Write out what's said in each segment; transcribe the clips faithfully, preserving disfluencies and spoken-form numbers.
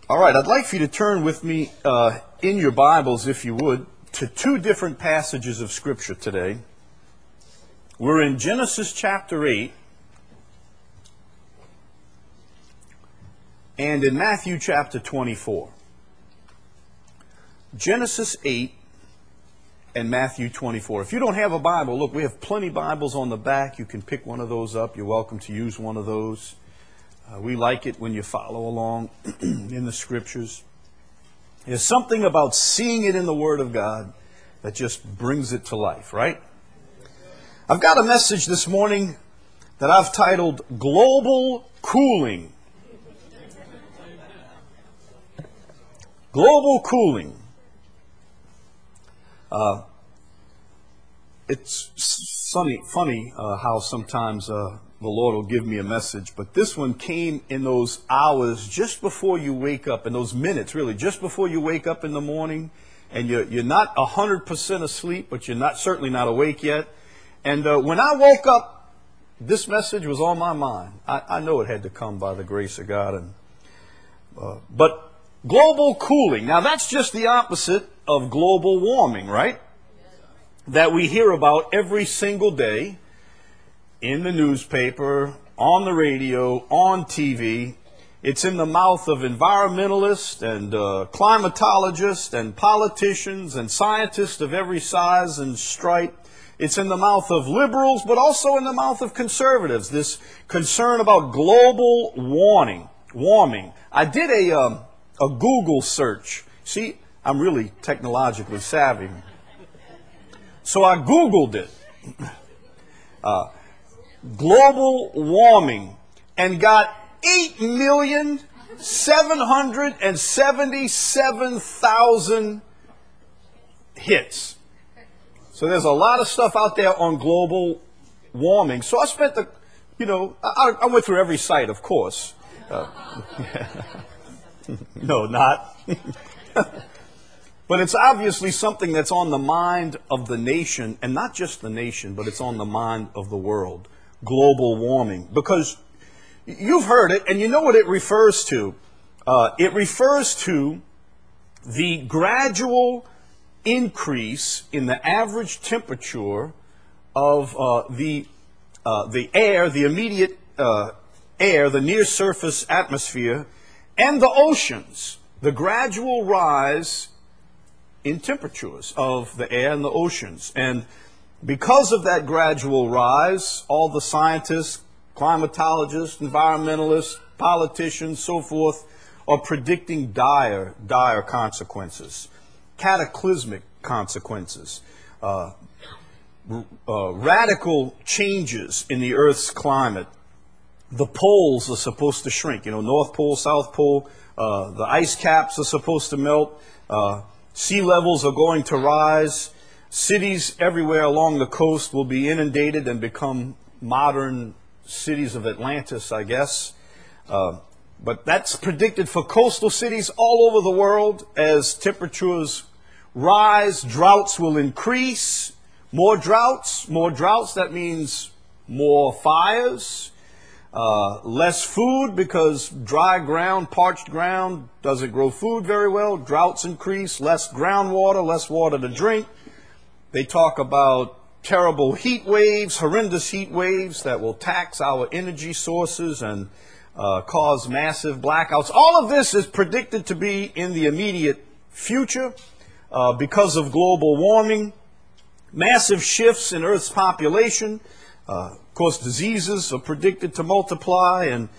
All right, I'd like for you to turn with me uh, in your Bibles, if you would, to two different passages of Scripture today. We're in Genesis chapter eight and in Matthew chapter twenty-four. Genesis eight and Matthew twenty-four. If you don't have a Bible, look, we have plenty of Bibles on the back. You can pick one of those up. You're welcome to use one of those. Uh, we like it when you follow along in the Scriptures. There's something about seeing it in the Word of God that just brings it to life, right? I've got a message this morning that I've titled Global Cooling. Global Cooling. Uh, it's funny, funny uh, how sometimes uh, the Lord will give me a message, but this one came in those hours just before you wake up, in those minutes, really, just before you wake up in the morning, and you're, you're not one hundred percent asleep, but you're not certainly not awake yet. And uh, when I woke up, this message was on my mind. I, I know it had to come by the grace of God. And uh, but global cooling, now that's just the opposite of global warming, right? That we hear about every single day in the newspaper, on the radio, on T V. It's in the mouth of environmentalists and uh, climatologists and politicians and scientists of every size and stripe. It's in the mouth of liberals, but also in the mouth of conservatives, this concern about global warming. warming. I did a, um, a Google search. See, I'm really technologically savvy. So I Googled it. Uh, global warming, and got eight million seven hundred seventy-seven thousand hits. So there's a lot of stuff out there on global warming. So I spent the, you know, I, I went through every site, of course. Uh, no, not. But it's obviously something that's on the mind of the nation, and not just the nation, but it's on the mind of the world. Global warming. Because you've heard it, and you know what it refers to. Uh, it refers to the gradual increase in the average temperature of uh, the uh, the air, the immediate uh, air, the near surface atmosphere, and the oceans. The gradual rise in temperatures of the air and the oceans. And because of that gradual rise, all the scientists, climatologists, environmentalists, politicians, so forth, are predicting dire, dire consequences, cataclysmic consequences, uh, uh, radical changes in the Earth's climate. The poles are supposed to shrink, you know, North Pole, South Pole, uh, the ice caps are supposed to melt, uh, sea levels are going to rise. Cities everywhere along the coast will be inundated and become modern cities of Atlantis, I guess. Uh, but that's predicted for coastal cities all over the world. As temperatures rise, droughts will increase. More droughts, more droughts, that means more fires. Uh, less food, because dry ground, parched ground doesn't grow food very well. Droughts increase, less groundwater, less water to drink. They talk about terrible heat waves, horrendous heat waves that will tax our energy sources and uh, cause massive blackouts. All of this is predicted to be in the immediate future uh, because of global warming. Massive shifts in Earth's population. Uh, of course, diseases are predicted to multiply, and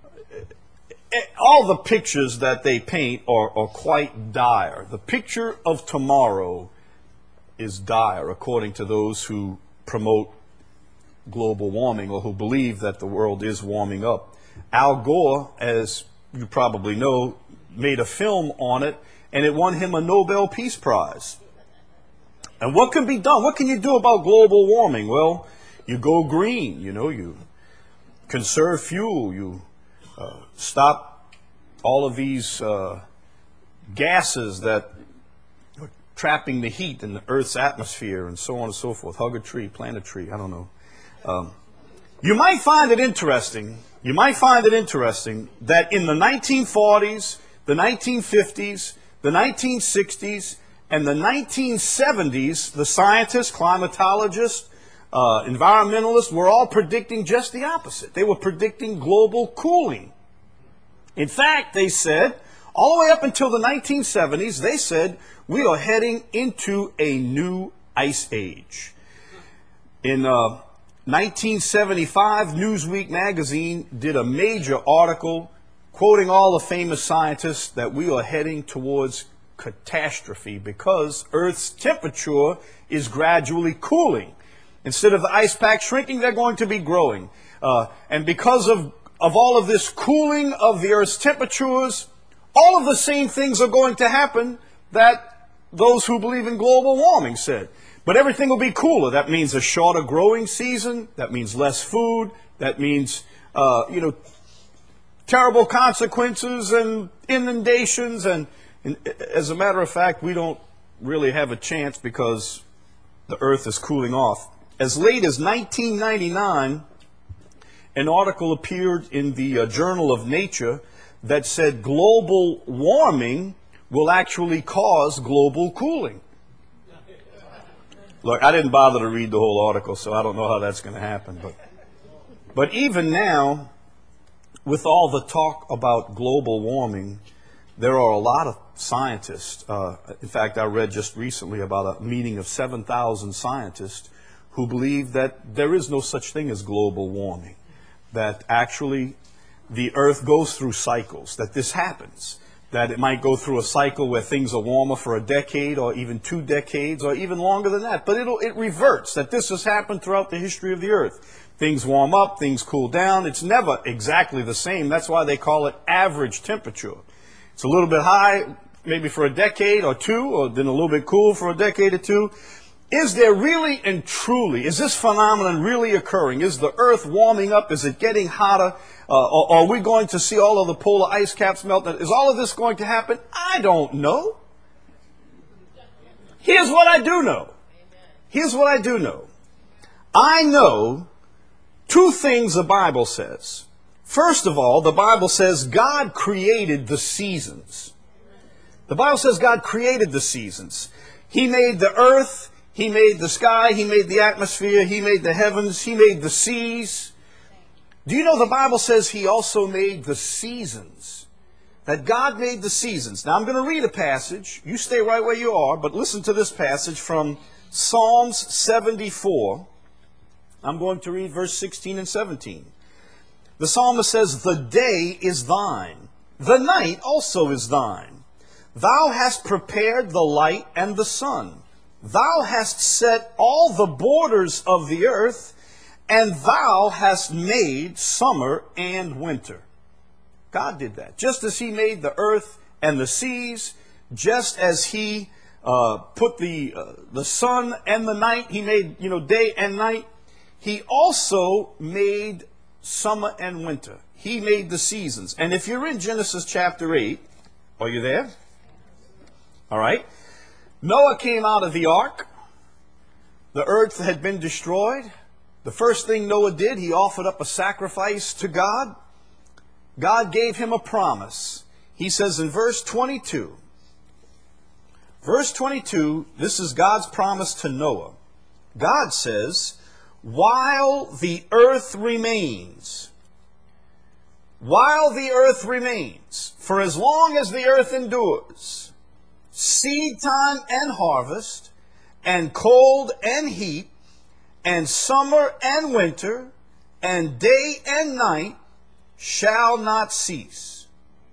all the pictures that they paint are, are quite dire. The picture of tomorrow is dire, according to those who promote global warming or who believe that the world is warming up. Al Gore, as you probably know, made a film on it, and it won him a Nobel Peace Prize. And what can be done? What can you do about global warming? Well, you go green, you know, you conserve fuel, you uh, stop all of these uh, gases that are trapping the heat in the Earth's atmosphere, and so on and so forth. Hug a tree, plant a tree, I don't know. Um, you might find it interesting, you might find it interesting that in the nineteen forties, the nineteen fifties, the nineteen sixties, and the nineteen seventies, the scientists, climatologists, uh, environmentalists were all predicting just the opposite. They were predicting global cooling. In fact, they said, all the way up until the nineteen seventies, they said, we are heading into a new ice age. In uh, nineteen seventy-five, Newsweek magazine did a major article quoting all the famous scientists that we are heading towards catastrophe because Earth's temperature is gradually cooling. Instead of the ice pack shrinking, they're going to be growing. Uh, and because of, of all of this cooling of the Earth's temperatures, all of the same things are going to happen that those who believe in global warming said. But everything will be cooler. That means a shorter growing season. That means less food. That means, uh, you know, terrible consequences and inundations. And, and as a matter of fact, we don't really have a chance because the Earth is cooling off. As late as nineteen ninety-nine, an article appeared in the uh, Journal of Nature that said global warming will actually cause global cooling. Look, I didn't bother to read the whole article, so I don't know how that's going to happen. But, but even now, with all the talk about global warming, there are a lot of scientists. Uh, in fact, I read just recently about a meeting of seven thousand scientists who believe that there is no such thing as global warming, that actually the Earth goes through cycles, that this happens, that it might go through a cycle where things are warmer for a decade or even two decades or even longer than that. But it'll, it reverts, that this has happened throughout the history of the Earth. Things warm up, things cool down. It's never exactly the same. That's why they call it average temperature. It's a little bit high, maybe for a decade or two, or then a little bit cool for a decade or two. Is there really and truly, is this phenomenon really occurring? Is the Earth warming up? Is it getting hotter? Uh, or are we going to see all of the polar ice caps melt? Is all of this going to happen? I don't know. Here's what I do know. Here's what I do know. I know two things the Bible says. First of all, the Bible says God created the seasons. The Bible says God created the seasons. He made the earth. He made the sky, He made the atmosphere, He made the heavens, He made the seas. Do you know the Bible says He also made the seasons? That God made the seasons. Now I'm going to read a passage. You stay right where you are, but listen to this passage from Psalms seventy-four. I'm going to read verse sixteen and seventeen. The psalmist says, "The day is thine, the night also is thine. Thou hast prepared the light and the sun. Thou hast set all the borders of the earth, and thou hast made summer and winter." God did that. Just as He made the earth and the seas, just as He uh, put the uh, the sun and the night, He made, you know, day and night, He also made summer and winter. He made the seasons. And if you're in Genesis chapter eight, are you there? All right. Noah came out of the ark. The earth had been destroyed. The first thing Noah did, he offered up a sacrifice to God. God gave him a promise. He says in verse twenty-two, verse twenty-two, this is God's promise to Noah. God says, while the earth remains, while the earth remains, for as long as the earth endures, seed time and harvest, and cold and heat, and summer and winter, and day and night shall not cease.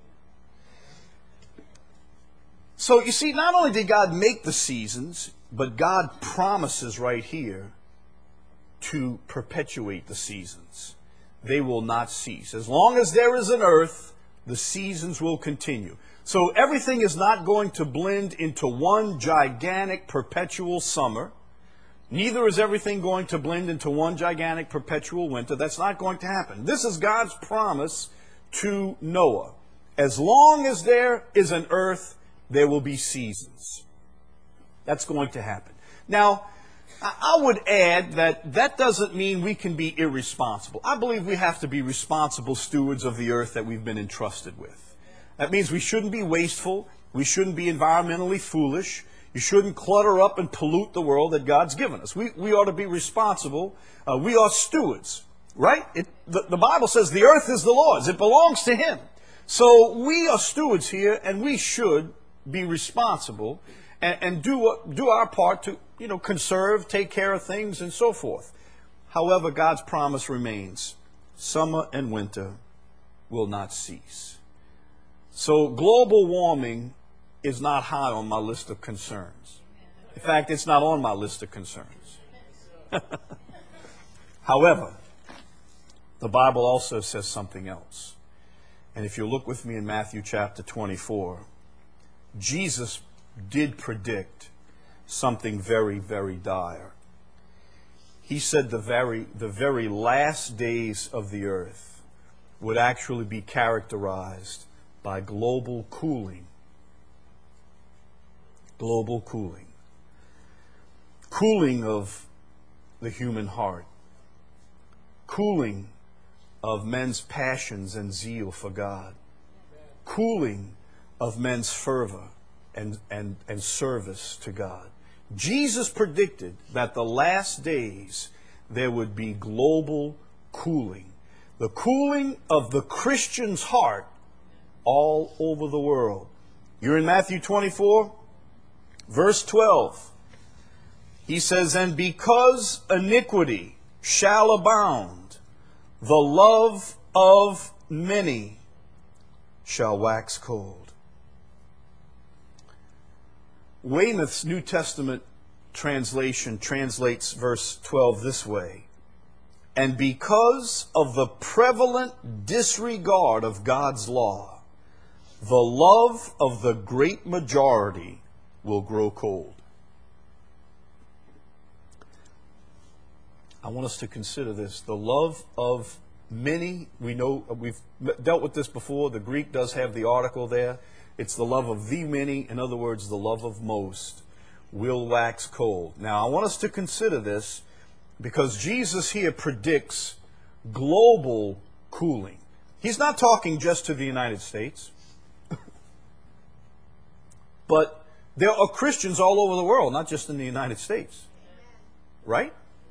So you see, not only did God make the seasons, but God promises right here to perpetuate the seasons. They will not cease. As long as there is an earth, the seasons will continue. So everything is not going to blend into one gigantic perpetual summer. Neither is everything going to blend into one gigantic perpetual winter. That's not going to happen. This is God's promise to Noah. As long as there is an earth, there will be seasons. That's going to happen. Now, I would add that that doesn't mean we can be irresponsible. I believe we have to be responsible stewards of the earth that we've been entrusted with. That means we shouldn't be wasteful. We shouldn't be environmentally foolish. You shouldn't clutter up and pollute the world that God's given us. We, we ought to be responsible. Uh, we are stewards, right? It, the, the Bible says the earth is the Lord's. It belongs to Him. So we are stewards here, and we should be responsible and, and do, do our part to, you know, conserve, take care of things, and so forth. However, God's promise remains. Summer and winter will not cease. So global warming is not high on my list of concerns. In fact, it's not on my list of concerns. However, the Bible also says something else. And if you look with me in Matthew chapter twenty-four, Jesus did predict something very, very dire. He said the very, the very last days of the earth would actually be characterized by global cooling. Global cooling. Cooling of the human heart. Cooling of men's passions and zeal for God. Cooling of men's fervor and, and, and service to God. Jesus predicted that the last days there would be global cooling. The cooling of the Christian's heart all over the world. You're in Matthew twenty-four, verse twelve. He says, "And because iniquity shall abound, the love of many shall wax cold." Weymouth's New Testament translation translates verse twelve this way: "And because of the prevalent disregard of God's law, the love of the great majority will grow cold." I want us to consider this. The love of many, we know, we've dealt with this before. The Greek does have the article there. It's the love of the many. In other words, the love of most will wax cold. Now, I want us to consider this because Jesus here predicts global cooling. He's not talking just to the United States. But there are Christians all over the world, not just in the United States. Right?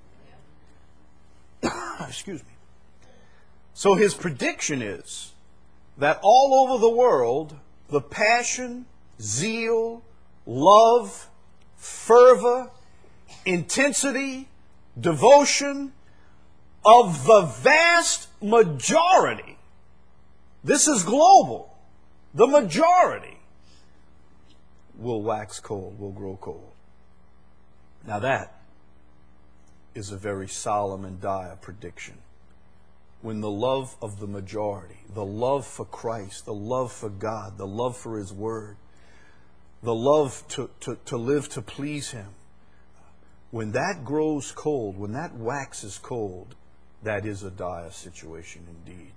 Excuse me. So his prediction is that all over the world, the passion, zeal, love, fervor, intensity, devotion of the vast majority, this is global, the majority, will wax cold, will grow cold. Now that is a very solemn and dire prediction. When the love of the majority, the love for Christ, the love for God, the love for His Word, the love to, to, to live to please Him, when that grows cold, when that waxes cold, that is a dire situation indeed.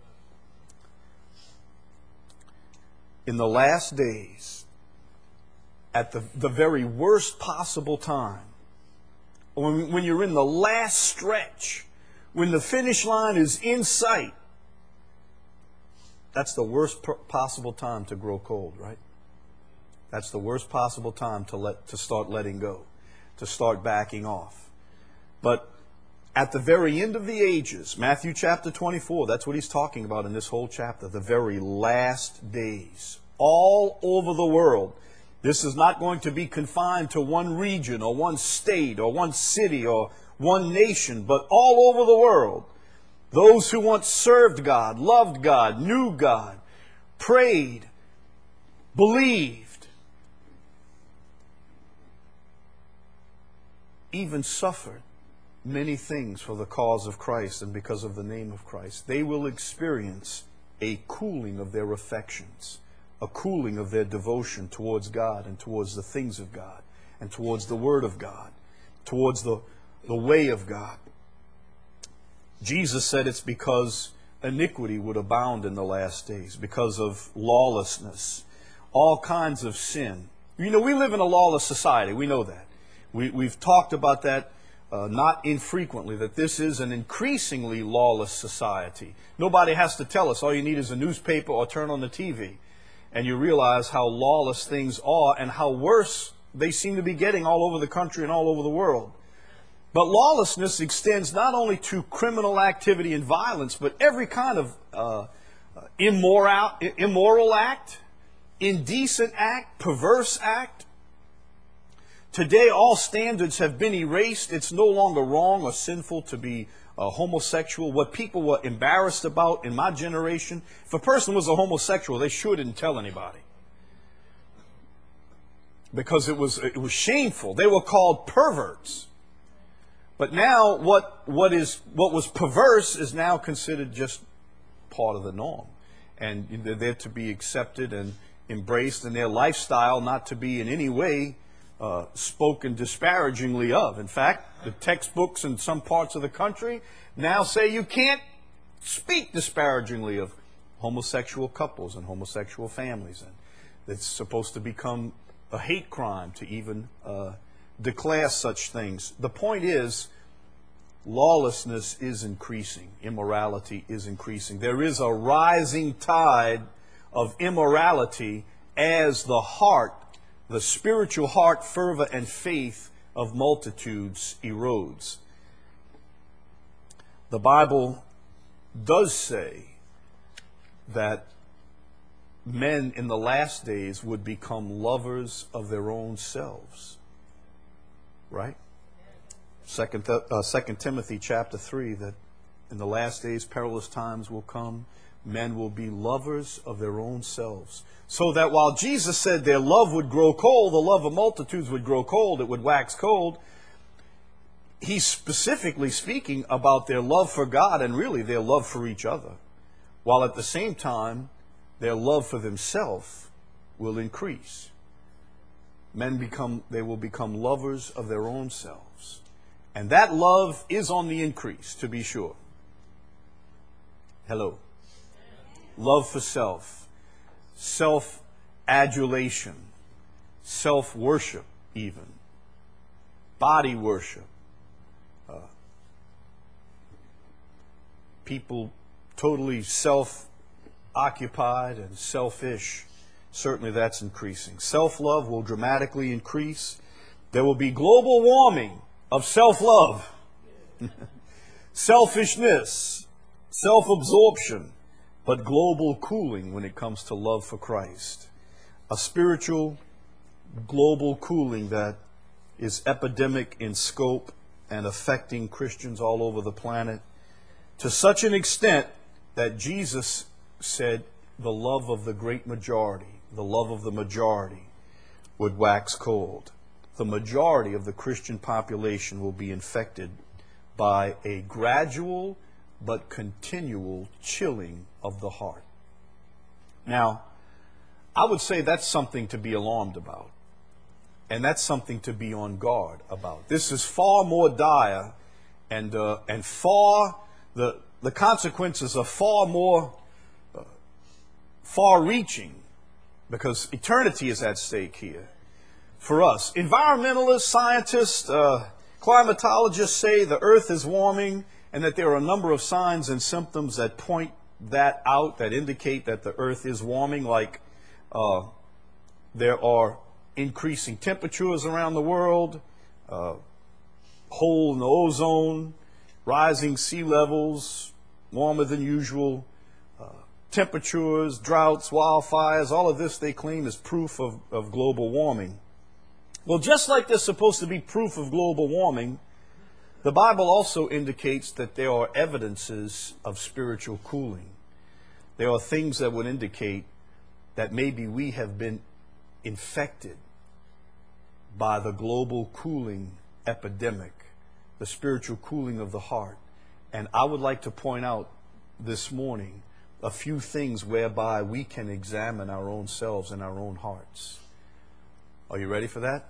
In the last days, at the, the very worst possible time, when, when you're in the last stretch, when the finish line is in sight, that's the worst possible time to grow cold, right? That's the worst possible time to let to start letting go, to start backing off. But at the very end of the ages, Matthew chapter twenty-four, that's what he's talking about in this whole chapter, the very last days, all over the world. This is not going to be confined to one region or one state or one city or one nation, but all over the world. Those who once served God, loved God, knew God, prayed, believed, even suffered many things for the cause of Christ and because of the name of Christ, they will experience a cooling of their affections, a cooling of their devotion towards God and towards the things of God and towards the Word of God, towards the, the way of God. Jesus said it's because iniquity would abound in the last days, because of lawlessness, all kinds of sin. You know, we live in a lawless society. We know that. We, we've talked about that uh, not infrequently, that this is an increasingly lawless society. Nobody has to tell us. All you need is a newspaper or turn on the T V. and you realize how lawless things are and how worse they seem to be getting all over the country and all over the world. But lawlessness extends not only to criminal activity and violence, but every kind of uh, immoral, immoral act, indecent act, perverse act. Today, all standards have been erased. It's no longer wrong or sinful to be uh, homosexual. What people were embarrassed about in my generation, if a person was a homosexual, they sure didn't tell anybody, because it was it was shameful. They were called perverts. But now, what what is what was perverse is now considered just part of the norm, and they're there to be accepted and embraced, and their lifestyle not to be in any way uh, spoken disparagingly of. In fact, the textbooks in some parts of the country now say you can't speak disparagingly of homosexual couples and homosexual families, and it's supposed to become a hate crime to even uh, declare such things. The point is, lawlessness is increasing. Immorality is increasing. There is a rising tide of immorality as the heart, the spiritual heart, fervor, and faith of multitudes erodes. The Bible does say that men in the last days would become lovers of their own selves. Right? Second, uh, Second Timothy chapter three, that in the last days perilous times will come. Men will be lovers of their own selves. So that while Jesus said their love would grow cold, the love of multitudes would grow cold, it would wax cold, he's specifically speaking about their love for God and really their love for each other. While at the same time, their love for themselves will increase. Men become, they will become lovers of their own selves. And that love is on the increase, to be sure. Hello. Love for self, self-adulation, self-worship even, body worship. Uh, people totally self-occupied and selfish. Certainly that's increasing. Self-love will dramatically increase. There will be global warming of self-love, selfishness, self-absorption, but global cooling when it comes to love for Christ. A spiritual global cooling that is epidemic in scope and affecting Christians all over the planet to such an extent that Jesus said the love of the great majority, the love of the majority would wax cold. The majority of the Christian population will be infected by a gradual but continual chilling of the heart. Now, I would say that's something to be alarmed about. And that's something to be on guard about. This is far more dire and uh, and far, the, the consequences are far more uh, far-reaching, because eternity is at stake here for us. Environmentalists, scientists, uh, climatologists say the earth is warming and that there are a number of signs and symptoms that point that out, that indicate that the earth is warming, like uh, there are increasing temperatures around the world, uh, hole in the ozone, rising sea levels, warmer than usual, uh, temperatures, droughts, wildfires. All of this they claim is proof of, of global warming. Well, just like there's supposed to be proof of global warming, the Bible also indicates that there are evidences of spiritual cooling. There are things that would indicate that maybe we have been infected by the global cooling epidemic, the spiritual cooling of the heart. And I would like to point out this morning a few things whereby we can examine our own selves and our own hearts. Are you ready for that?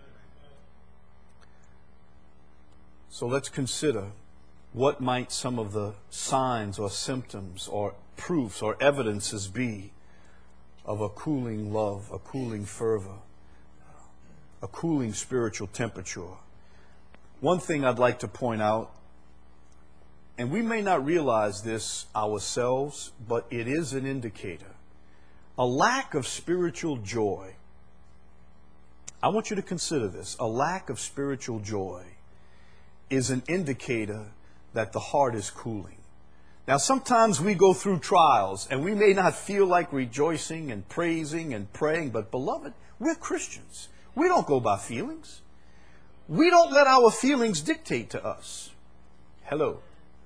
So let's consider what might some of the signs or symptoms or proofs or evidences be of a cooling love, a cooling fervor, a cooling spiritual temperature. One thing I'd like to point out, and we may not realize this ourselves, but it is an indicator A lack of spiritual joy. I want you to consider this. A lack of spiritual joy is an indicator that the heart is cooling. Now, sometimes we go through trials and we may not feel like rejoicing and praising and praying, but beloved, we're Christians. We don't go by feelings. We don't let our feelings dictate to us. Hello.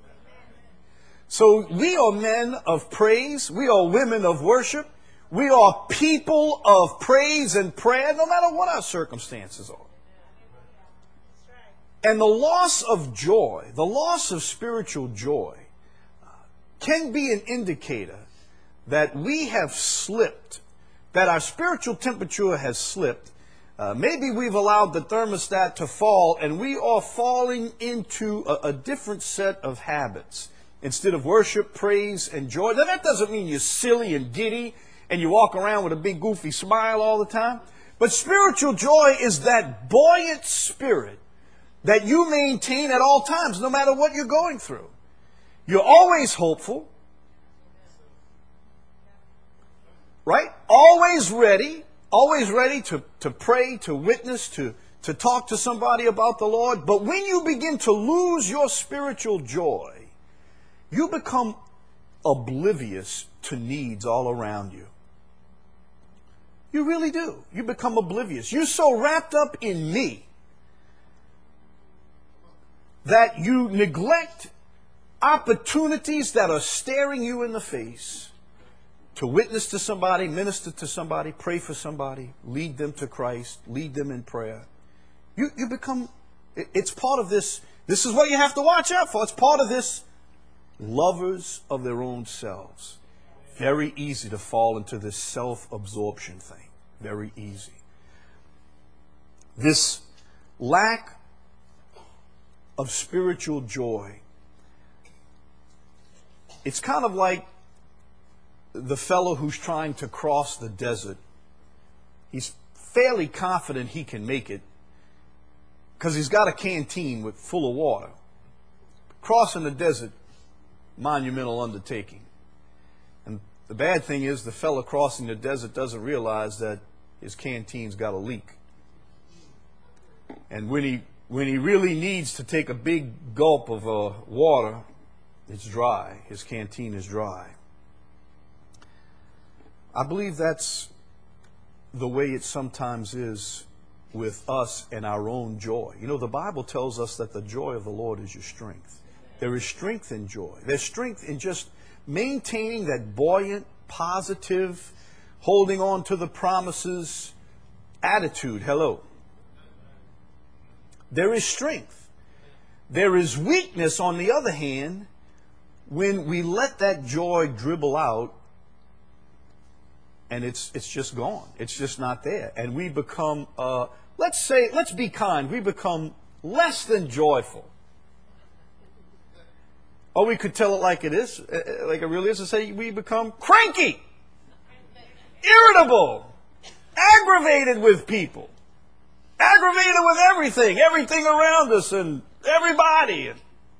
So we are men of praise. We are women of worship. We are people of praise and prayer, no matter what our circumstances are. And the loss of joy, the loss of spiritual joy, can be an indicator that we have slipped, that our spiritual temperature has slipped. Uh, maybe we've allowed the thermostat to fall and we are falling into a, a different set of habits. Instead of worship, praise, and joy. Now that doesn't mean you're silly and giddy and you walk around with a big goofy smile all the time. But spiritual joy is that buoyant spirit that you maintain at all times, no matter what you're going through. You're always hopeful. Right? Always ready. Always ready to, to pray, to witness, to, to talk to somebody about the Lord. But when you begin to lose your spiritual joy, you become oblivious to needs all around you. You really do. You become oblivious. You're so wrapped up in me that you neglect opportunities that are staring you in the face to witness to somebody, minister to somebody, pray for somebody, lead them to Christ, lead them in prayer. You, you become, it's part of this. This is what you have to watch out for. It's part of this. Lovers of their own selves. Very easy to fall into this self-absorption thing. Very easy. This lack of spiritual joy. It's kind of like the fellow who's trying to cross the desert. He's fairly confident he can make it because he's got a canteen with full of water. Crossing the desert, monumental undertaking. And the bad thing is the fellow crossing the desert doesn't realize that his canteen's got a leak. And when he when he really needs to take a big gulp of uh, water, it's dry. His canteen is dry. I believe that's the way it sometimes is with us and our own joy. You know, the Bible tells us that the joy of the Lord is your strength. There is strength in joy. There's strength in just maintaining that buoyant, positive, holding on to the promises attitude. Hello. There is strength. There is weakness, on the other hand, when we let that joy dribble out and it's it's just gone. It's just not there. And we become, uh, let's say, let's be kind, we become less than joyful. Or we could tell it like it is, like it really is, and say we become cranky, irritable, aggravated with people, aggravated with everything, everything around us and everybody.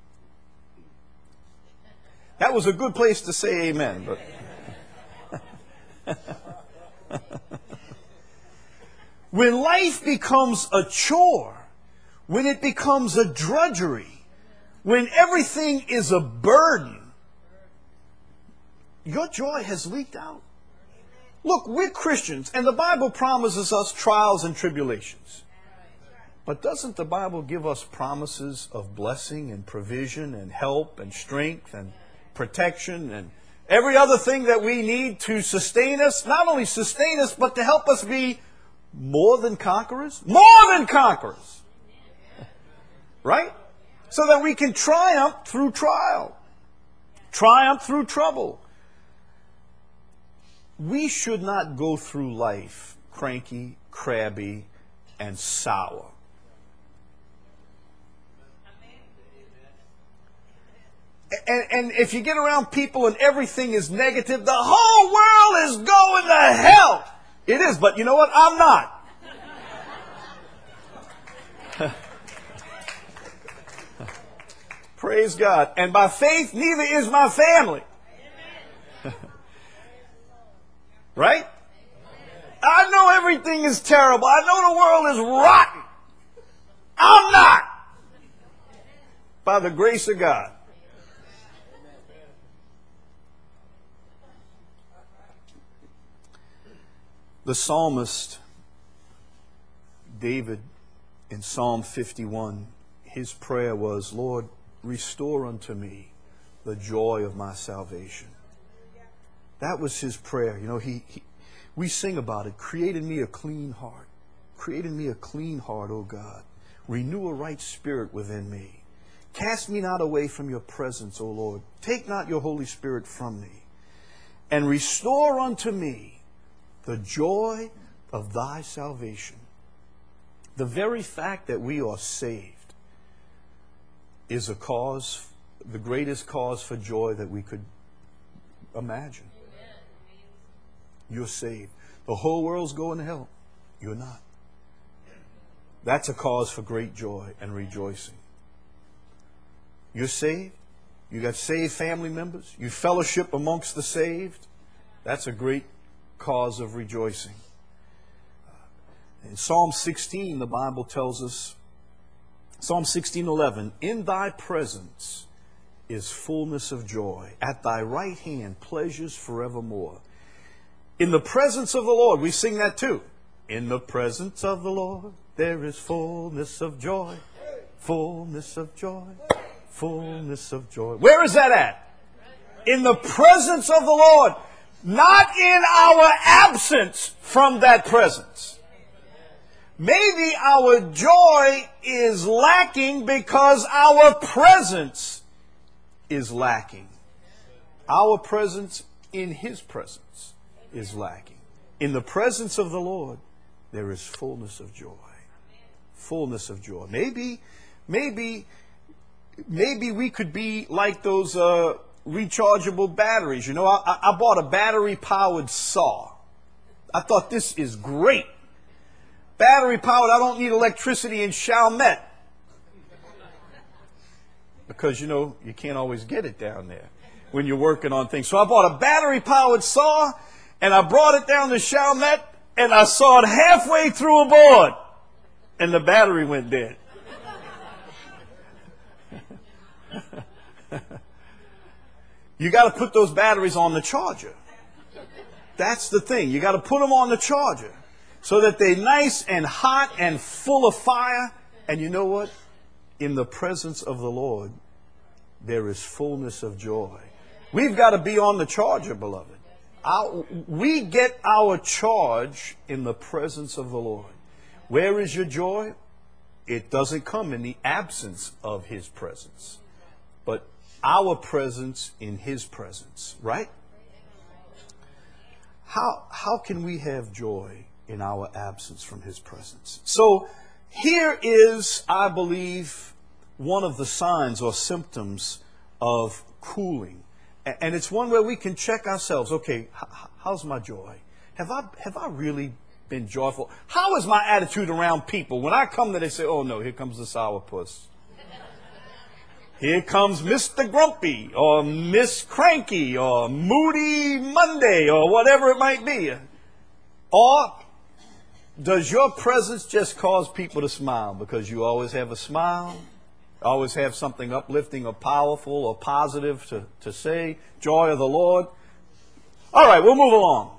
That was a good place to say amen. But when life becomes a chore, when it becomes a drudgery, when everything is a burden, your joy has leaked out. Look, we're Christians, and the Bible promises us trials and tribulations. But doesn't the Bible give us promises of blessing and provision and help and strength and protection and every other thing that we need to sustain us? Not only sustain us, but to help us be more than conquerors? More than conquerors! Right? So that we can triumph through trial. Triumph through trouble. We should not go through life cranky, crabby, and sour. And, and if you get around people and everything is negative, the whole world is going to hell. It is, but you know what? I'm not. Praise God. And by faith, neither is my family. Right? I know everything is terrible. I know the world is rotten. I'm not. By the grace of God. The psalmist David in Psalm fifty-one, his prayer was, Lord, restore unto me the joy of my salvation. That was his prayer. You know, he, he we sing about it. Create in me a clean heart. Create in me a clean heart, O God. Renew a right spirit within me. Cast me not away from your presence, O Lord. Take not your Holy Spirit from me. And restore unto me the joy of thy salvation. The very fact that we are saved is a cause, the greatest cause for joy that we could imagine. You're saved. The whole world's going to hell. You're not. That's a cause for great joy and rejoicing. You're saved. You got saved family members. You fellowship amongst the saved. That's a great cause of rejoicing. In Psalm sixteen, the Bible tells us, Psalm sixteen eleven, in thy presence is fullness of joy. At thy right hand, pleasures forevermore. In the presence of the Lord, we sing that too. In the presence of the Lord, there is fullness of joy. Fullness of joy. Fullness of joy. Where is that at? In the presence of the Lord. Not in our absence from that presence. Maybe our joy is lacking because our presence is lacking. Our presence in His presence is lacking. In the presence of the Lord, there is fullness of joy. Fullness of joy. Maybe, maybe, maybe we could be like those uh, rechargeable batteries. You know, I, I bought a battery-powered saw. I thought, this is great. Battery-powered, I don't need electricity in Chalmette. Because, you know, you can't always get it down there when you're working on things. So I bought a battery-powered saw, and I brought it down to Chalmette, and I sawed halfway through a board, and the battery went dead. You got to put those batteries on the charger. That's the thing. You got to put them on the charger so that they're nice and hot and full of fire. And you know what? In the presence of the Lord, there is fullness of joy. We've got to be on the charger, beloved. Our, we get our charge in the presence of the Lord. Where is your joy? It doesn't come in the absence of His presence, but our presence in His presence, right? How, how can we have joy in our absence from His presence? So here is, I believe, one of the signs or symptoms of cooling. And it's one where we can check ourselves. Okay, how's my joy? Have I, have I really been joyful? How is my attitude around people? When I come there, they say, oh no, here comes the sourpuss. Here comes Mister Grumpy, or Miss Cranky, or Moody Monday, or whatever it might be. Or does your presence just cause people to smile because you always have a smile? Always have something uplifting or powerful or positive to, to say? Joy of the Lord? All right, we'll move along.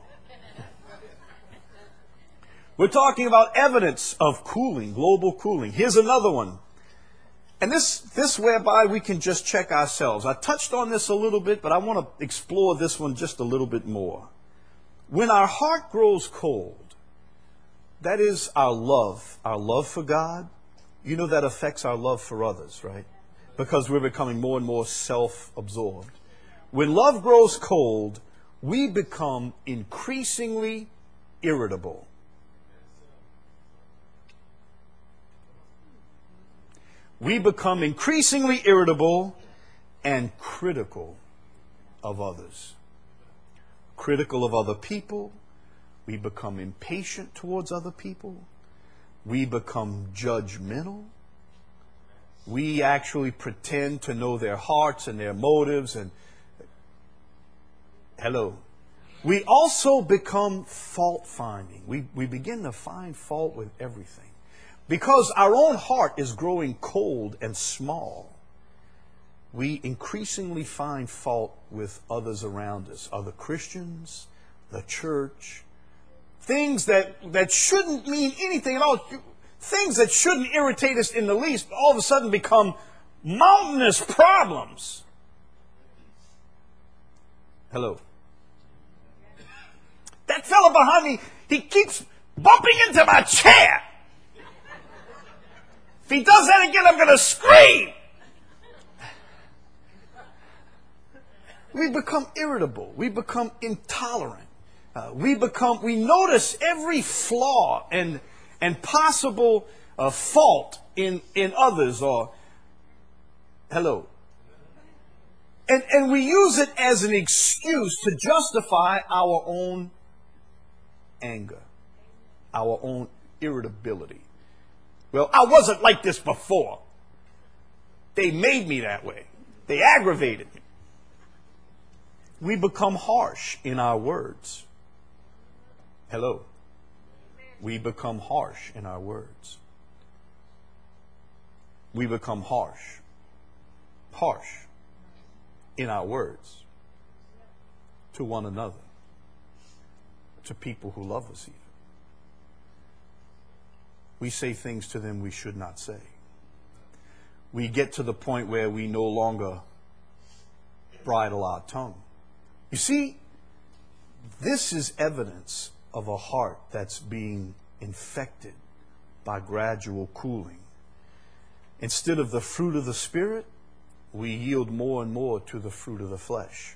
We're talking about evidence of cooling, global cooling. Here's another one. And this, this whereby we can just check ourselves. I touched on this a little bit, but I want to explore this one just a little bit more. When our heart grows cold, that is our love, our love for God. You know that affects our love for others, right? Because we're becoming more and more self-absorbed. When love grows cold, we become increasingly irritable. We become increasingly irritable and critical of others. Critical of other people. We become impatient towards other people. We become judgmental. We actually pretend to know their hearts and their motives. And hello. We also become fault-finding. We, we begin to find fault with everything. Because our own heart is growing cold and small, we increasingly find fault with others around us, other Christians, the church, things that, that shouldn't mean anything at all, things that shouldn't irritate us in the least, all of a sudden become mountainous problems. Hello. That fellow behind me, he keeps bumping into my chair. If he does that again, I'm going to scream. We become irritable. We become intolerant. Uh, we become, we notice every flaw and, and possible uh, fault in, in others, or, hello. And, and we use it as an excuse to justify our own anger, our own irritability. Well, I wasn't like this before. They made me that way. They aggravated me. We become harsh in our words. Hello. We become harsh in our words. We become harsh. Harsh in our words to one another, to people who love us even. We say things to them we should not say. We get to the point where we no longer bridle our tongue. You see, this is evidence of a heart that's being infected by gradual cooling. Instead of the fruit of the Spirit, we yield more and more to the fruit of the flesh.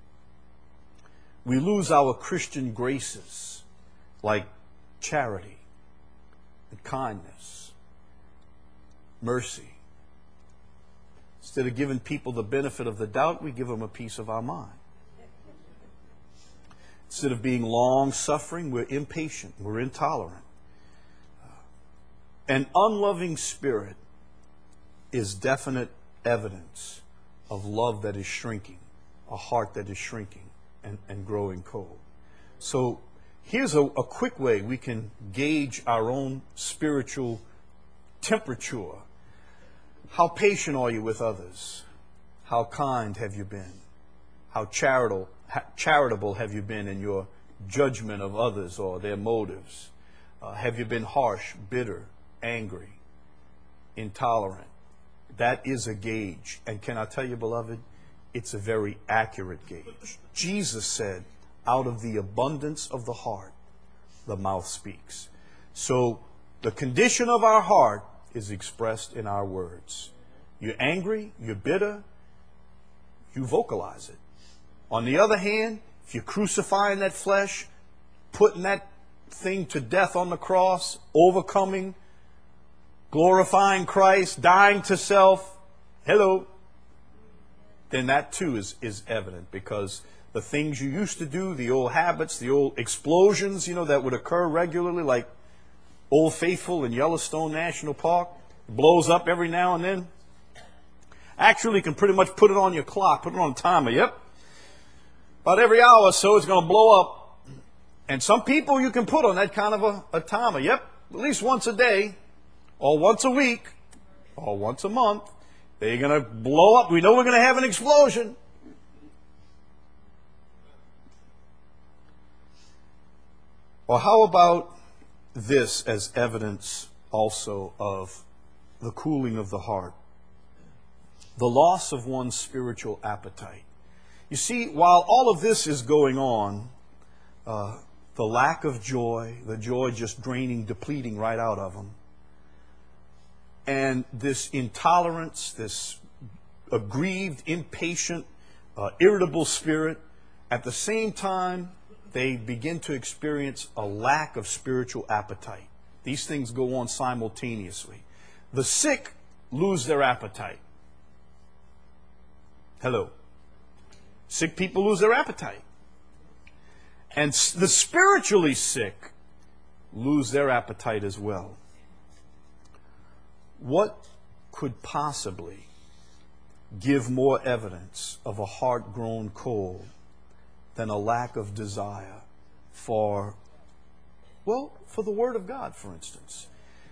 We lose our Christian graces like charity and kindness, mercy. Instead of giving people the benefit of the doubt, we give them a piece of our mind. Instead of being long-suffering, we're impatient, we're intolerant. An unloving spirit is definite evidence of love that is shrinking, a heart that is shrinking and, and growing cold. So here's a, a quick way we can gauge our own spiritual temperature. How patient are you with others? How kind have you been? How charitable, charitable have you been in your judgment of others or their motives? Uh, have you been harsh, bitter, angry, intolerant? That is a gauge. And can I tell you, beloved, it's a very accurate gauge. Jesus said, out of the abundance of the heart, the mouth speaks. So the condition of our heart is expressed in our words. You're angry, you're bitter, you vocalize it. On the other hand, if you're crucifying that flesh, putting that thing to death on the cross, overcoming, glorifying Christ, dying to self, hello, then that too is, is evident, because the things you used to do, the old habits, the old explosions, you know, that would occur regularly, like Old Faithful in Yellowstone National Park, blows up every now and then. Actually, you can pretty much put it on your clock, put it on a timer, yep. About every hour or so, it's going to blow up. And some people you can put on that kind of a, a timer, yep, at least once a day, or once a week, or once a month. They're going to blow up. We know we're going to have an explosion. Or how about this as evidence also of the cooling of the heart? The loss of one's spiritual appetite. You see, while all of this is going on, uh, the lack of joy, the joy just draining, depleting right out of them, and this intolerance, this aggrieved, impatient, uh, irritable spirit, at the same time, they begin to experience a lack of spiritual appetite. These things go on simultaneously. The sick lose their appetite. Hello. Sick people lose their appetite. And the spiritually sick lose their appetite as well. What could possibly give more evidence of a heart grown cold than a lack of desire for, well, for the Word of God, for instance.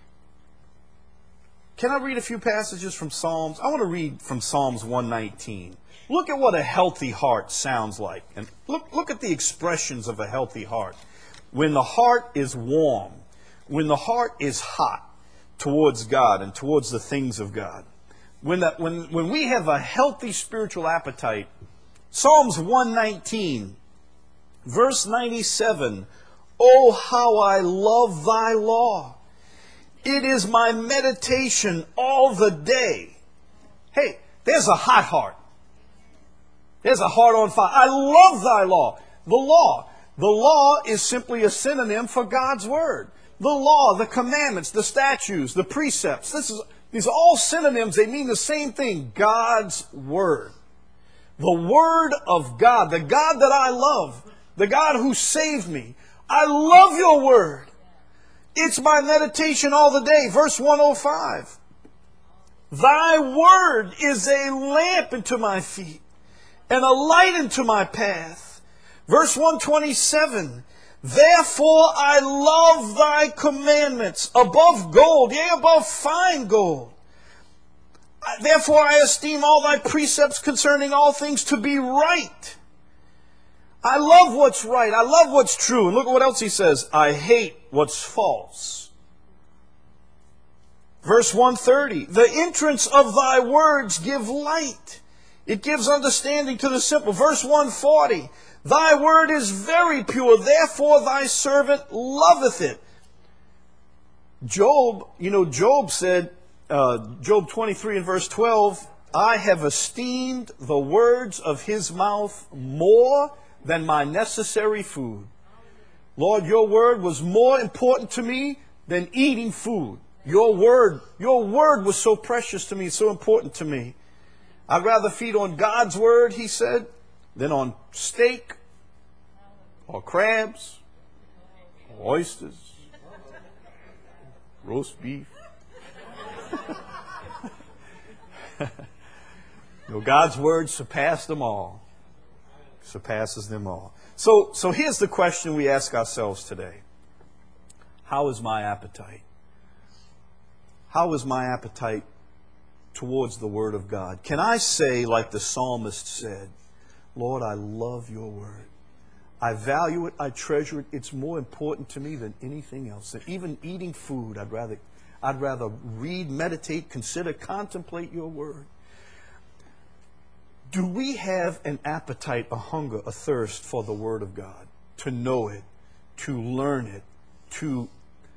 Can I read a few passages from Psalms? I want to read from Psalms one nineteen. Look at what a healthy heart sounds like. And look, look at the expressions of a healthy heart. When the heart is warm, when the heart is hot towards God and towards the things of God. When, that, when, when we have a healthy spiritual appetite, Psalms one nineteen, verse ninety-seven, "Oh, how I love thy law. It is my meditation all the day." Hey, there's a hot heart. There's a heart on fire. I love thy law. The law. The law is simply a synonym for God's Word. The law, the commandments, the statutes, the precepts. This is, these are all synonyms. They mean the same thing. God's Word. The Word of God. The God that I love. The God who saved me. I love your Word. It's my meditation all the day. Verse one oh five. Thy Word is a lamp unto my feet and a light unto my path. Verse one twenty-seven. Therefore I love thy commandments above gold, yea, above fine gold. Therefore I esteem all thy precepts concerning all things to be right. I love what's right. I love what's true. And look at what else he says. I hate what's false. Verse one thirty. The entrance of thy words give light. It gives understanding to the simple. Verse one forty. Thy word is very pure, therefore thy servant loveth it. Job, you know, Job said, uh, Job twenty-three and verse twelve, I have esteemed the words of his mouth more than my necessary food. Lord, your word was more important to me than eating food. Your word, your word was so precious to me, so important to me. I'd rather feed on God's word, he said, than on steak or crabs or oysters, roast beef. You know, God's word surpassed them all. Surpasses them all. So, so here's the question we ask ourselves today. How is my appetite? How is my appetite towards the Word of God? Can I say, like the psalmist said, Lord, I love your Word. I value it. I treasure it. It's more important to me than anything else. Than even eating food, I'd rather, I'd rather read, meditate, consider, contemplate your Word. Do we have an appetite, a hunger, a thirst for the Word of God? To know it, to learn it, to,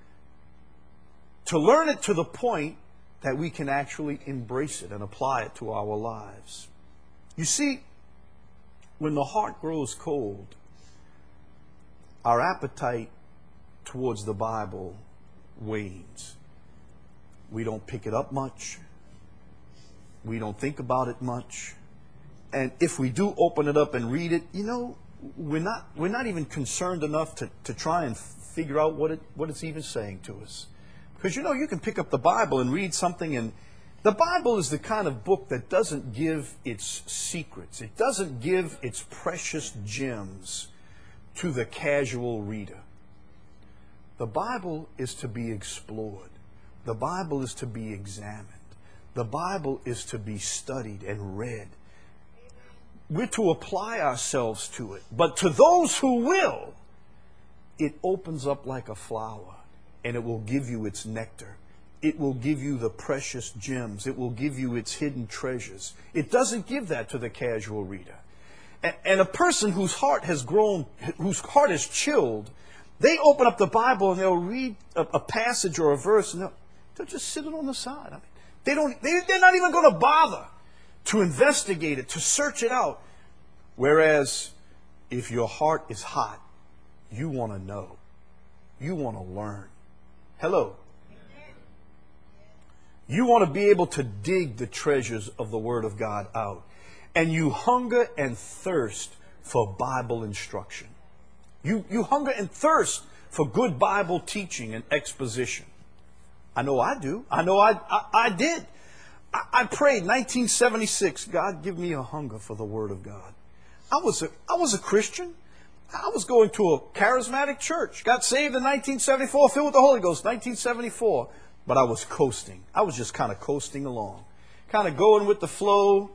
to learn it to the point that we can actually embrace it and apply it to our lives. You see, when the heart grows cold, our appetite towards the Bible wanes. We don't pick it up much. We don't think about it much. And if we do open it up and read it, you know, we're not we're not even concerned enough to, to try and figure out what it what it's even saying to us. Because, you know, you can pick up the Bible and read something, and the Bible is the kind of book that doesn't give its secrets. It doesn't give its precious gems to the casual reader. The Bible is to be explored. The Bible is to be examined. The Bible is to be studied and read. We're to apply ourselves to it. But to those who will, it opens up like a flower, and it will give you its nectar. It will give you the precious gems. It will give you its hidden treasures. It doesn't give that to the casual reader. And, and a person whose heart has grown, whose heart is chilled, they open up the Bible and they'll read a, a passage or a verse, and they'll, they'll just sit it on the side. I mean, they don't, they, they're not even going to bother to investigate it, to search it out. Whereas, if your heart is hot, you want to know. You want to learn. Hello. You want to be able to dig the treasures of the Word of God out. And you hunger and thirst for Bible instruction. You, you hunger and thirst for good Bible teaching and exposition. I know I do. I know I, I, I did. I, I prayed nineteen seventy-six, God, give me a hunger for the Word of God. I was a, I was a Christian. I was going to a charismatic church. Got saved in nineteen seventy-four, filled with the Holy Ghost, nineteen seventy-four. But I was coasting. I was just kind of coasting along. Kind of going with the flow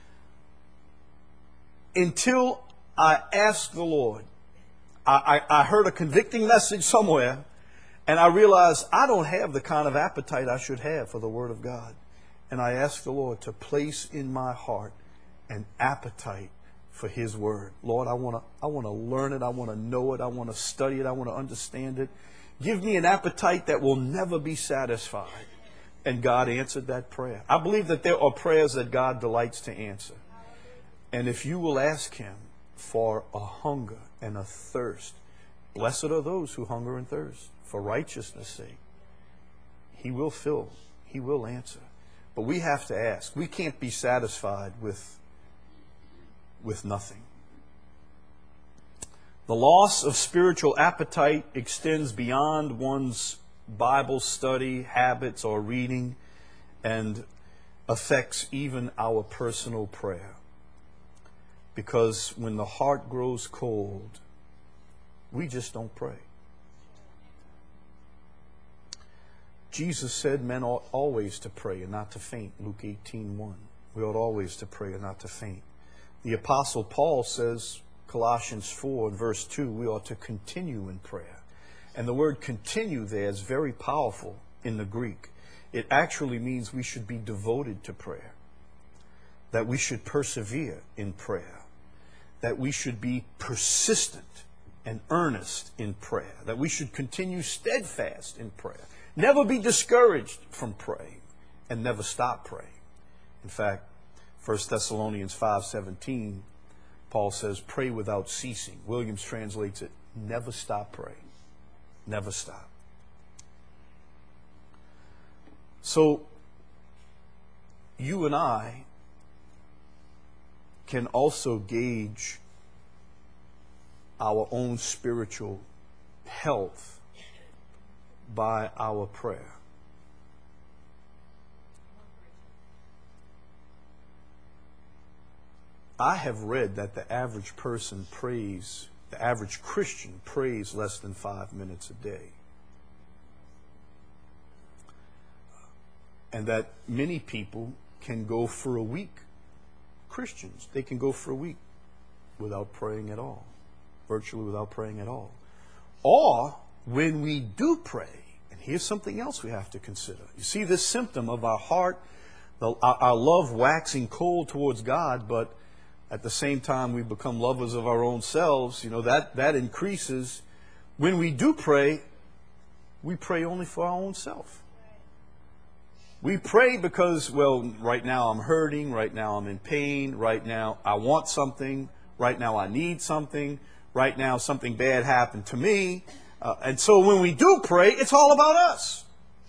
until I asked the Lord. I, I, I heard a convicting message somewhere, and I realized I don't have the kind of appetite I should have for the Word of God. And I asked the Lord to place in my heart an appetite for His Word. Lord, I want to I want to learn it. I want to know it. I want to study it. I want to understand it. Give me an appetite that will never be satisfied. And God answered that prayer. I believe that there are prayers that God delights to answer. And if you will ask Him for a hunger and a thirst, blessed are those who hunger and thirst for righteousness' sake. He will fill. He will answer. But we have to ask. We can't be satisfied with, with nothing. The loss of spiritual appetite extends beyond one's Bible study, habits, or reading, and affects even our personal prayer. Because when the heart grows cold, we just don't pray. Jesus said men ought always to pray and not to faint, Luke eighteen one. We ought always to pray and not to faint. The Apostle Paul says, Colossians four, verse two, we ought to continue in prayer. And the word continue there is very powerful in the Greek. It actually means we should be devoted to prayer, that we should persevere in prayer, that we should be persistent and earnest in prayer, that we should continue steadfast in prayer, never be discouraged from praying, and never stop praying. In fact, First Thessalonians five seventeen, Paul says, pray without ceasing. Williams translates it, never stop praying. Never stop. So, you and I can also gauge our own spiritual health by our prayer. I have read that the average person prays, the average Christian prays less than five minutes a day. And that many people can go for a week, Christians, they can go for a week without praying at all, virtually without praying at all. Or when we do pray, and here's something else we have to consider. You see this symptom of our heart, the, our, our love waxing cold towards God, but at the same time we become lovers of our own selves. You know, that, that increases. When we do pray, we pray only for our own self. We pray because, well, right now I'm hurting, right now I'm in pain, right now I want something, right now I need something, right now something bad happened to me. Uh, and so when we do pray, it's all about us.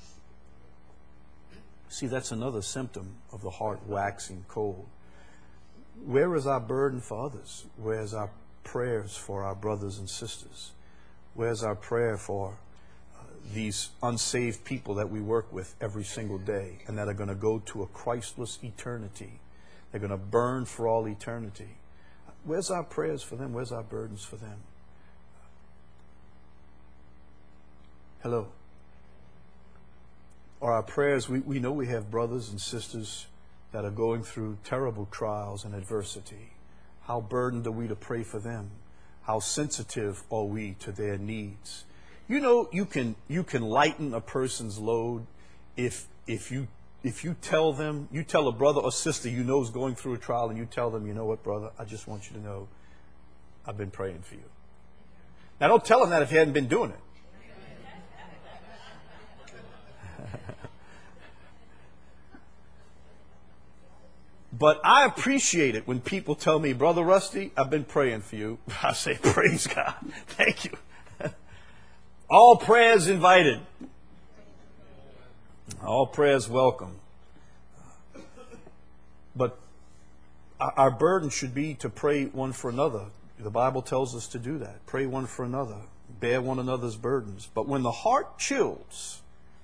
See, that's another symptom of the heart waxing cold. Where is our burden for others? Where is our prayers for our brothers and sisters? Where's our prayer for uh, these unsaved people that we work with every single day and that are going to go to a Christless eternity? They're going to burn for all eternity. Where's our prayers for them? Where's our burdens for them? Hello. Or our prayers, we, we know we have brothers and sisters that are going through terrible trials and adversity. How burdened are we to pray for them? How sensitive are we to their needs? You know, you can you can lighten a person's load if if you if you tell them, you tell a brother or sister you know is going through a trial, and you tell them, you know what, brother, I just want you to know I've been praying for you. Now, don't tell them that if you hadn't been doing it. But I appreciate it when people tell me, Brother Rusty, I've been praying for you. I say, praise God. Thank you. All prayers invited. All prayers welcome. But our burden should be to pray one for another. The Bible tells us to do that. Pray one for another. Bear one another's burdens. But when the heart chills,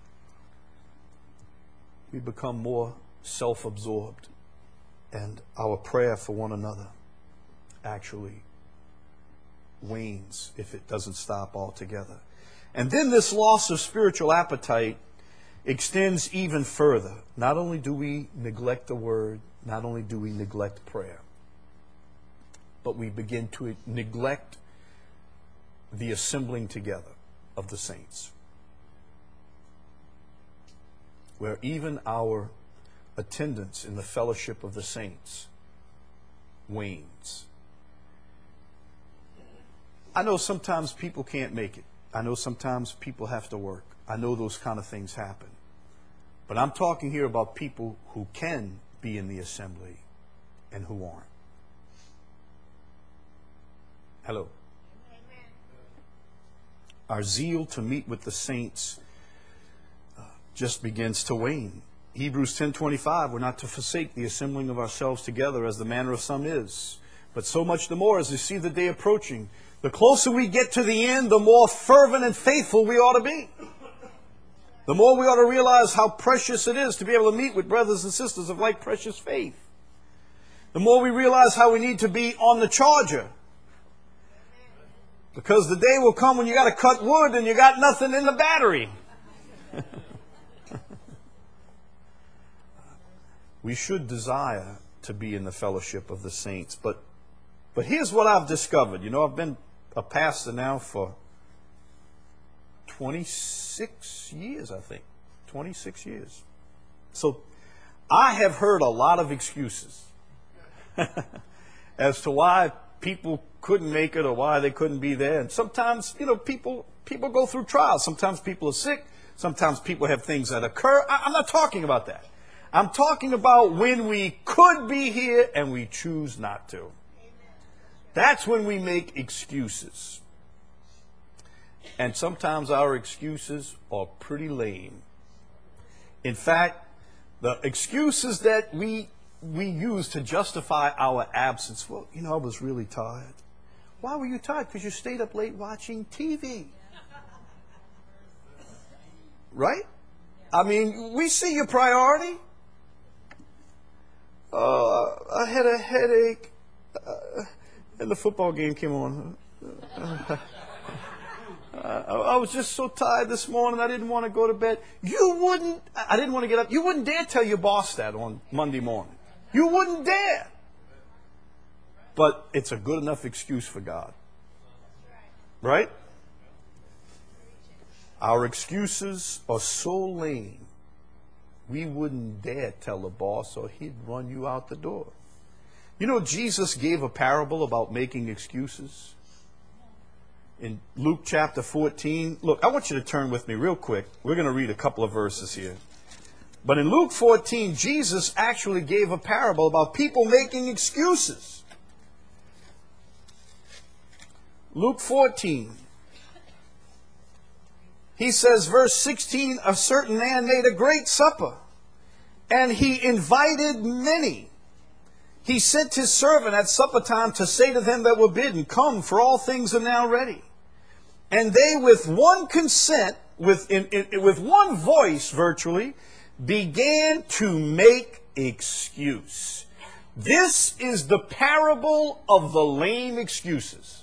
we become more self-absorbed. And our prayer for one another. actually wanes if it doesn't stop altogether. And then this loss of spiritual appetite extends even further. Not only do we neglect the word, not only do we neglect prayer, but we begin to neglect the assembling together of the saints, where even our attendance in the fellowship of the saints wanes. I know sometimes people can't make it. I know sometimes people have to work. I know those kind of things happen. But I'm talking here about people who can be in the assembly and who aren't. Hello. Amen. Our zeal to meet with the saints uh, just begins to wane. Hebrews ten twenty-five, we're not to forsake the assembling of ourselves together as the manner of some is, but so much the more as we see the day approaching. The closer we get to the end, the more fervent and faithful we ought to be. The more we ought to realize how precious it is to be able to meet with brothers and sisters of like precious faith. The more we realize how we need to be on the charger. Because the day will come when you got to cut wood and you got nothing in the battery. We should desire to be in the fellowship of the saints. But but here's what I've discovered. You know, I've been a pastor now for twenty-six years, I think. twenty-six years. So I have heard a lot of excuses as to why people couldn't make it or why they couldn't be there. And sometimes, you know, people people go through trials. Sometimes people are sick. Sometimes people have things that occur. I, I'm not talking about that. I'm talking about when we could be here and we choose not to. That's when we make excuses. And sometimes our excuses are pretty lame. In fact, the excuses that we we use to justify our absence. Well, you know, I was really tired. Why were you tired? Because you stayed up late watching T V. Right? I mean, we see your priority. Uh, I had a headache. Uh, and the football game came on. Uh, I, I was just so tired this morning. I didn't want to go to bed. You wouldn't. I didn't want to get up. You wouldn't dare tell your boss that on Monday morning. You wouldn't dare. But it's a good enough excuse for God. Right? Our excuses are so lame, we wouldn't dare tell the boss or he'd run you out the door. You know, Jesus gave a parable about making excuses. In Luke chapter fourteen, look, I want you to turn with me real quick. We're going to read a couple of verses here. But in Luke fourteen, Jesus actually gave a parable about people making excuses. Luke fourteen. He says, verse sixteen, a certain man made a great supper, and he invited many. He sent his servant at supper time to say to them that were bidden, come, for all things are now ready. And they with one consent, with, in, in, with one voice virtually, began to make excuse. This is the parable of the lame excuses.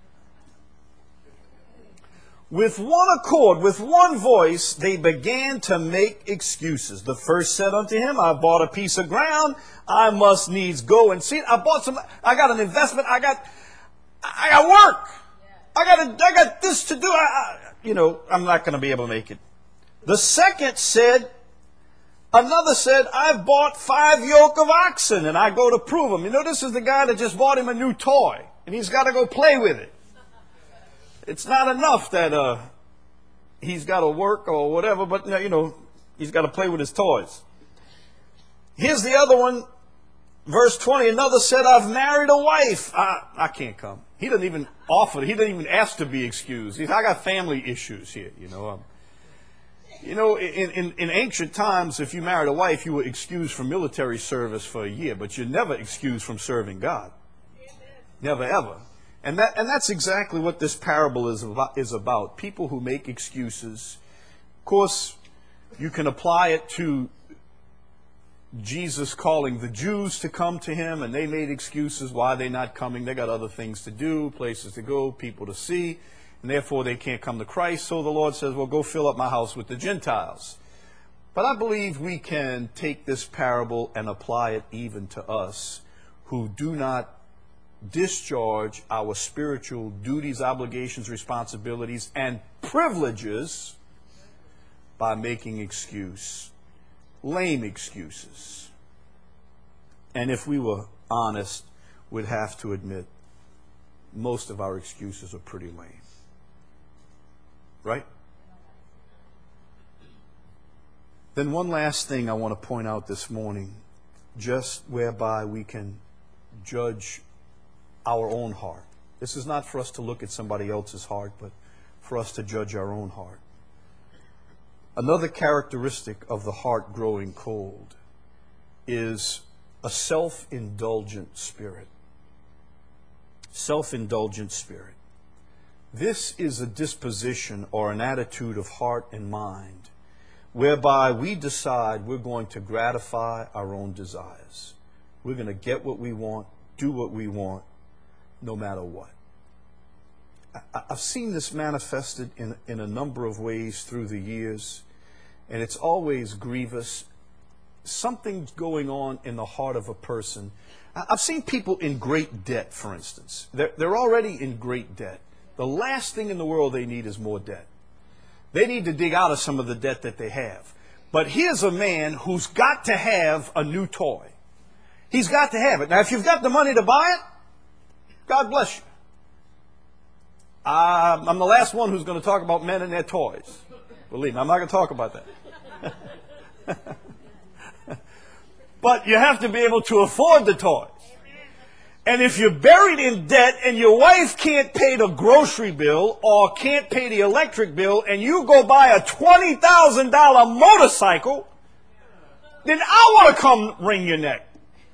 With one accord, with one voice, they began to make excuses. The first said unto him, I bought a piece of ground. I must needs go and see it. I bought some, I got an investment. I got, I got work. I got, a, I got this to do. I, I, you know, I'm not going to be able to make it. The second said, another said, I've bought five yoke of oxen and I go to prove them. You know, this is the guy that just bought him a new toy and he's got to go play with it. It's not enough that uh, he's got to work or whatever, but, you know, he's got to play with his toys. Here's the other one, verse twenty. Another said, I've married a wife. I, I can't come. He doesn't even offer. He doesn't even ask to be excused. He's, I got family issues here, you know. Um, you know, in, in, in ancient times, if you married a wife, you were excused from military service for a year, but you're never excused from serving God. Never, ever. And that and that's exactly what this parable is about, is about. People who make excuses. Of course, you can apply it to Jesus calling the Jews to come to him, and they made excuses why they're not coming. They got other things to do, places to go, people to see, and therefore they can't come to Christ. So the Lord says, well, go fill up my house with the Gentiles. But I believe we can take this parable and apply it even to us who do not discharge our spiritual duties, obligations, responsibilities, and privileges by making excuse, lame excuses. And if we were honest, we'd have to admit most of our excuses are pretty lame. Right? Then one last thing I want to point out this morning, just whereby we can judge our own heart. This is not for us to look at somebody else's heart, but for us to judge our own heart. Another characteristic of the heart growing cold is a self-indulgent spirit. Self-indulgent spirit. This is a disposition or an attitude of heart and mind whereby we decide we're going to gratify our own desires. We're going to get what we want, do what we want, no matter what. I've seen this manifested in, in a number of ways through the years, and it's always grievous. Something's going on in the heart of a person. I've seen people in great debt, for instance. They're, they're already in great debt. The last thing in the world they need is more debt. They need to dig out of some of the debt that they have. But here's a man who's got to have a new toy. He's got to have it. Now, if you've got the money to buy it, God bless you. Uh, I'm the last one who's going to talk about men and their toys. Believe me, I'm not going to talk about that. But you have to be able to afford the toys. And if you're buried in debt and your wife can't pay the grocery bill or can't pay the electric bill and you go buy a twenty thousand dollars motorcycle, then I want to come wring your neck.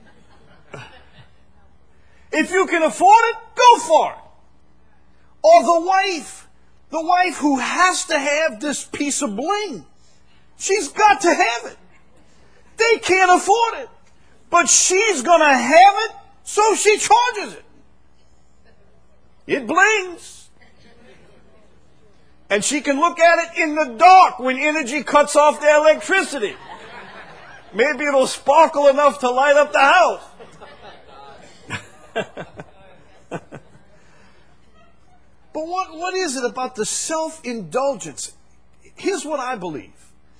If you can afford it, go for it. Or the wife, the wife who has to have this piece of bling. She's got to have it. They can't afford it. But she's going to have it, so she charges it. It blings. And she can look at it in the dark when energy cuts off their electricity. Maybe it'll sparkle enough to light up the house. But what, what is it about the self-indulgence? Here's what I believe.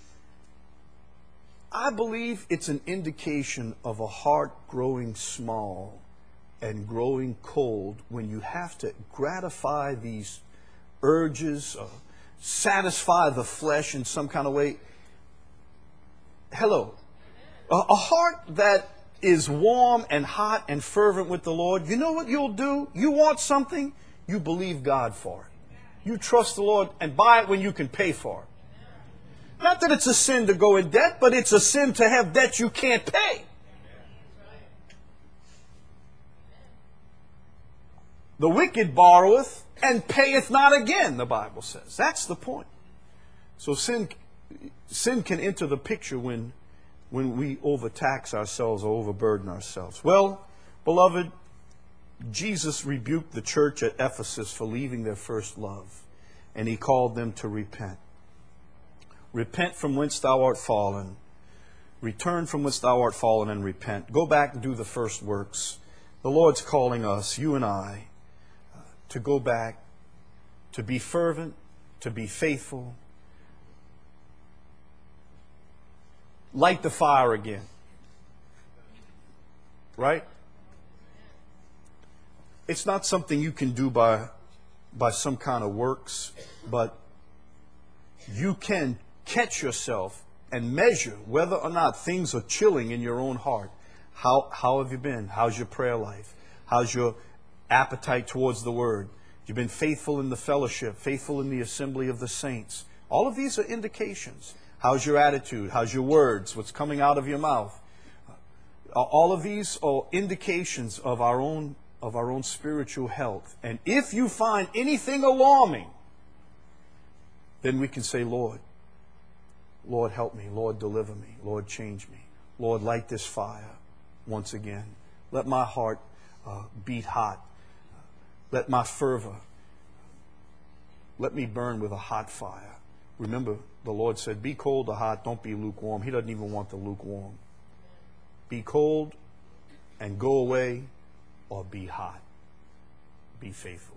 I believe it's an indication of a heart growing small and growing cold when you have to gratify these urges, uh, satisfy the flesh in some kind of way. Hello. A, a heart that is warm and hot and fervent with the Lord, you know what you'll do? You want something, you believe God for it. You trust the Lord and buy it when you can pay for it. Not that it's a sin to go in debt, but it's a sin to have debt you can't pay. The wicked borroweth and payeth not again, the Bible says. That's the point. So sin, sin can enter the picture when, when we overtax ourselves or overburden ourselves. Well, beloved, Jesus rebuked the church at Ephesus for leaving their first love, and he called them to repent. Repent from whence thou art fallen. Return from whence thou art fallen and repent. Go back and do the first works. The Lord's calling us, you and I, uh, to go back, to be fervent, to be faithful. Light the fire again. Right? It's not something you can do by, by some kind of works, but you can catch yourself and measure whether or not things are chilling in your own heart. How, how have you been? How's your prayer life? How's your appetite towards the Word? You've been faithful in the fellowship, faithful in the assembly of the saints. All of these are indications. How's your attitude? How's your words? What's coming out of your mouth? All of these are indications of our own, of our own spiritual health. And if you find anything alarming, then we can say, Lord, Lord, help me. Lord, deliver me. Lord, change me. Lord, light this fire once again. Let my heart uh, beat hot. Let my fervor, let me burn with a hot fire. Remember, the Lord said, be cold or hot, don't be lukewarm. He doesn't even want the lukewarm. Be cold and go away, or be hot. Be faithful.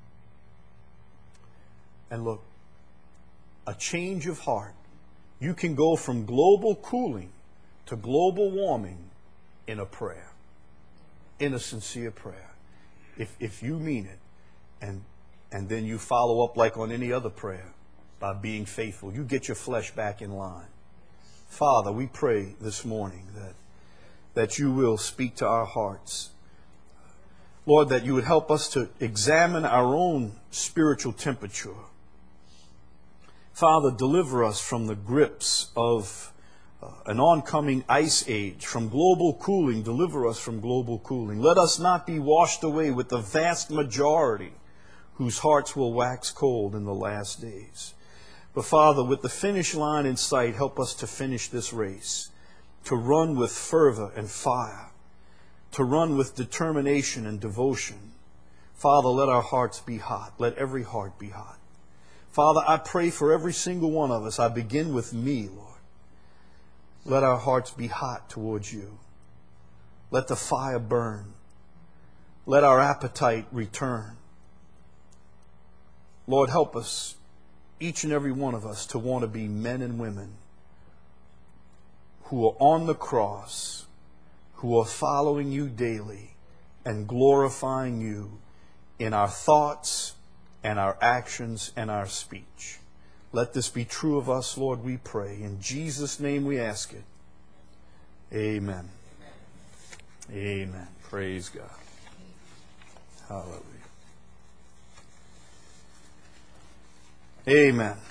And look, a change of heart. You can go from global cooling to global warming in a prayer, in a sincere prayer. If, if you mean it, and, and then you follow up like on any other prayer by being faithful, you get your flesh back in line. Father, we pray this morning that, that you will speak to our hearts. Lord, that you would help us to examine our own spiritual temperature. Father, deliver us from the grips of uh, an oncoming ice age, from global cooling. Deliver us from global cooling. Let us not be washed away with the vast majority whose hearts will wax cold in the last days. But Father, with the finish line in sight, help us to finish this race, to run with fervor and fire, to run with determination and devotion. Father, let our hearts be hot. Let every heart be hot. Father, I pray for every single one of us. I begin with me, Lord. Let our hearts be hot towards you. Let the fire burn. Let our appetite return. Lord, help us, each and every one of us, to want to be men and women who are on the cross, who are following you daily and glorifying you in our thoughts and our actions and our speech. Let this be true of us, Lord, we pray. In Jesus' name we ask it. Amen. Amen. Praise God. Hallelujah. Amen.